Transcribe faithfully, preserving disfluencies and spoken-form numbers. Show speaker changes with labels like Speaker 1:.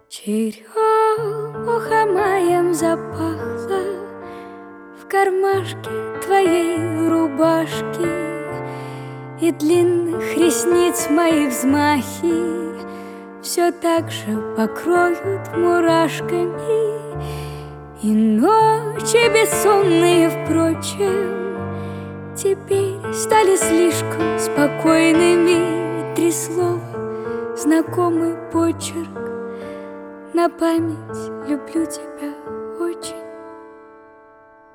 Speaker 1: Черемуха маем запахла в кармашке твоей рубашки, и длинных ресниц мои взмахи все так же покроют мурашками. И ночи бессонные, впрочем, теперь стали слишком спокойными. Три слова, знакомый почерк, на память: люблю тебя.